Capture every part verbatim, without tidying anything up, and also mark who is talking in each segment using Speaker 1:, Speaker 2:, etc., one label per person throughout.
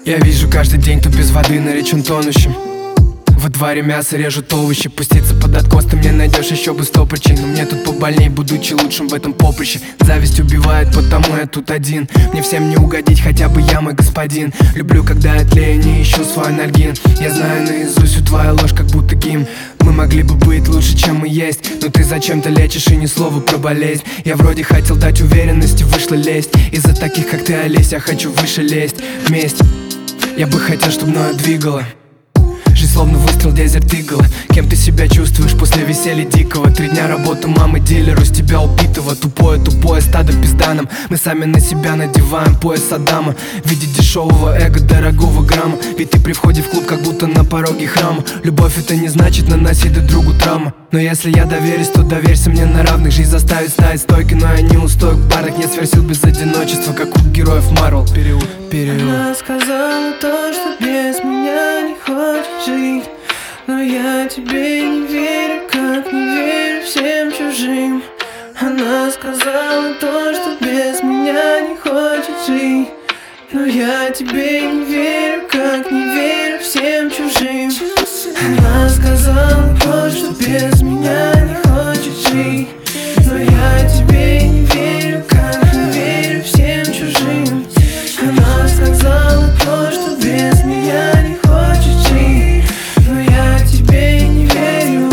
Speaker 1: Я вижу каждый день, кто без воды наречен тонущим. Во дворе мясо режут овощи. Пуститься под откос ты мне найдешь еще бы сто причин. Но мне тут побольней, будучи лучшим в этом поприще. Зависть убивает, потому я тут один. Мне всем не угодить, хотя бы я мой господин. Люблю, когда я тлею, не ищу свой анальгин. Я знаю наизусть всю твою ложь, как будто гимн. Мы могли бы быть лучше, чем мы есть, но ты зачем-то лечишь и ни слова про болезнь. Я вроде хотел дать уверенности, вышла лезть. Из-за таких, как ты, Олесь, я хочу выше лезть. Месть, я бы хотел, чтобы мною двигала. Жизнь словно выстрел Desert Eagle. Кем ты себя чувствуешь после веселья дикого? Три дня работы мамы дилеру с тебя убитого. Тупое, тупое стадо пизданом. Мы сами на себя надеваем пояс Адама. Видеть дешевого эго, дорогого грамма. Ведь ты при входе в клуб как будто на пороге храма. Любовь это не значит наносить друг другу травму. Но если я доверюсь, то доверься мне на равных. Жизнь заставит стать стойкой, но я не устойк. В парах нет сверхсил без одиночества, как у героев Марвел. Период, период.
Speaker 2: Она сказала то, что без меня не хочет жить. Но я тебе не верю, как не верю всем чужим. Она сказала то, что без меня не хочет жить. Но я тебе не верю, как не верю всем чужим. Она сказала то, что без меня не хочет жить. Но я тебе не верю, как не верю всем чужим. Она сказала то, что без меня не хочет жить. Но я тебе не верю.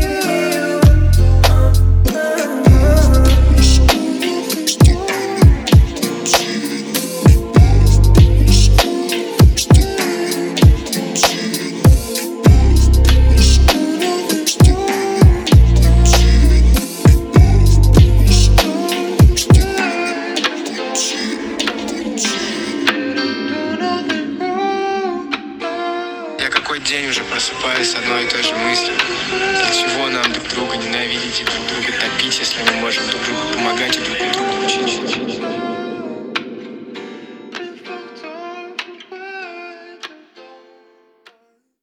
Speaker 3: День уже просыпаюсь с одной и той же мыслью. Для чего нам друг друга ненавидеть и друг друга топить, если